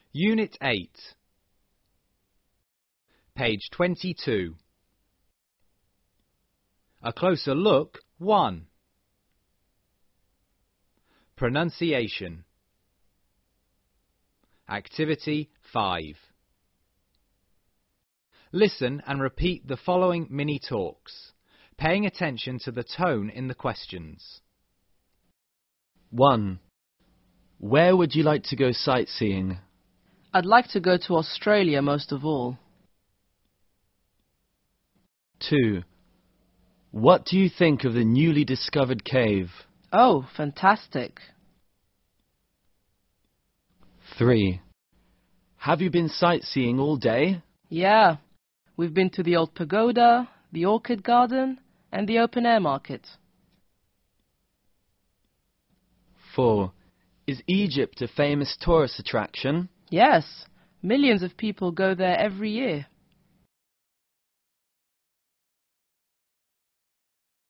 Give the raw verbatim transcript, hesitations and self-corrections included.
Unit eight. Page twenty-two. A closer look one. Pronunciation. Activity five. Listen and repeat the following mini-talks, paying attention to the tone in the questions. one. Where would you like to go sightseeing? I'd like to go to Australia most of all. two. What do you think of the newly discovered cave? Oh, fantastic. three. Have you been sightseeing all day? Yeah, we've been to the old pagoda, the orchid garden, and the open-air market. four. Is Egypt a famous tourist attraction? Yes, millions of people go there every year.